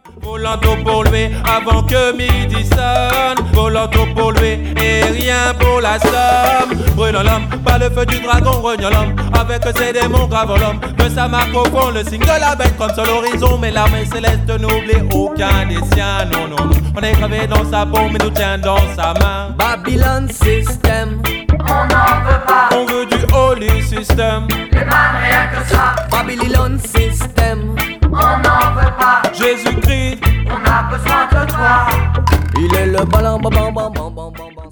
Volanto pour lui avant que midi sonne. Volanto pour lui et rien pour la somme. Brûlant l'homme, pas le feu du dragon, reniant l'homme. Avec ses démons gravant l'homme. Que sa marque au fond, le signe de la bête comme sur l'horizon. Mais l'armée céleste n'oublie aucun des siens. Non, non, non. On est gravé dans sa peau, mais nous tient dans sa main. Babylon System, on n'en veut pas. On veut du Holy System. Les man, rien que ça. Babylon System, on n'en veut pas. Jésus-Christ, on a besoin de toi. il est le ballon, bam bam bam bam bam bam.